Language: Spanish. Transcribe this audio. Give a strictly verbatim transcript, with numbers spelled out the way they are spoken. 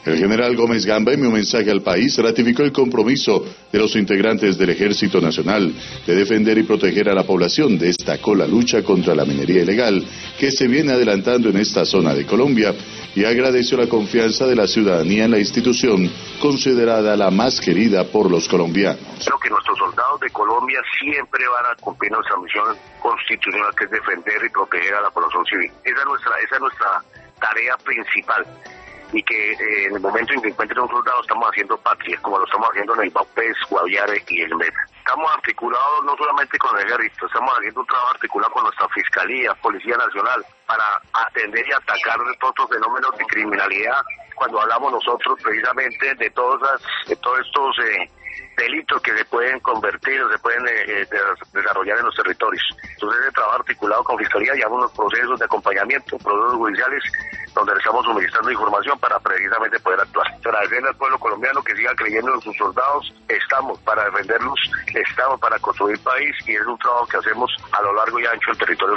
El general Gómez Gamba, en un mensaje al país, ratificó el compromiso de los integrantes del Ejército Nacional de defender y proteger a la población. Destacó la lucha contra la minería ilegal que se viene adelantando en esta zona de Colombia y agradeció la confianza de la ciudadanía en la institución considerada la más querida por los colombianos. Creo que nuestros soldados de Colombia siempre van a cumplir nuestra misión constitucional, que es defender y proteger a la población civil. Esa es nuestra, esa es nuestra tarea principal. Y que eh, en el momento en que encuentren un soldado estamos haciendo patria, como lo estamos haciendo en el Baupés, Guaviare y el Meta. Estamos articulados no solamente con el ejército, estamos haciendo un trabajo articulado con nuestra Fiscalía, Policía Nacional, para atender y atacar todos estos fenómenos de criminalidad, cuando hablamos nosotros precisamente de, todas las, de todos estos eh, delitos que se pueden convertir o se pueden eh, desarrollar en los territorios. Entonces, ese trabajo articulado con Fiscalía, llevamos unos procesos de acompañamiento, procesos judiciales, donde le estamos suministrando información para precisamente poder actuar. Agradecerle al pueblo colombiano que siga creyendo en sus soldados. Estamos para defenderlos, estamos para construir país y es un trabajo que hacemos a lo largo y ancho del territorio.